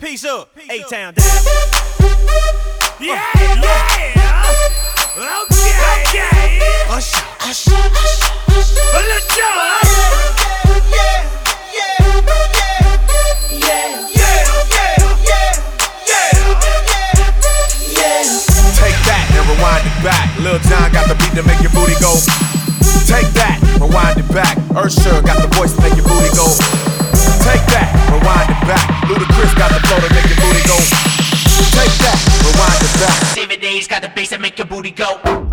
Peace up, A-Town down. Yeah. Okay. Usher. Let's go. Take that and rewind it back. Lil Jon got the beat to make your booty go. Take that, rewind it back. Usher got the voice to make your booty go. Take that, rewind it back. Ludacris got the flow to make your booty go. Take that, rewind it back. David Days got the bass that make your booty go.